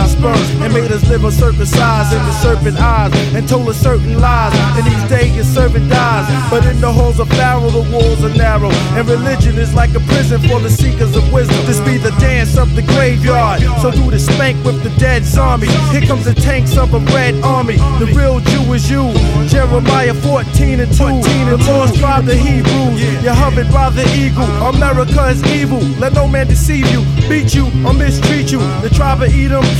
prosper, and made us live uncircumcised in the serpent eyes, and told us certain lies. In these days your servant dies, but in the halls of Pharaoh the walls are narrow, and religion is like a prison for the seekers of wisdom. This be the dance of the graveyard, so do the spank with the dead zombie. Here comes the tanks of a red army. The real Jew is you. Jeremiah 14 and 2. The lost by the Hebrews, you're hovered by the eagle. America is evil, let no man deceive you, beat you or mistreat you. The tribe of Edom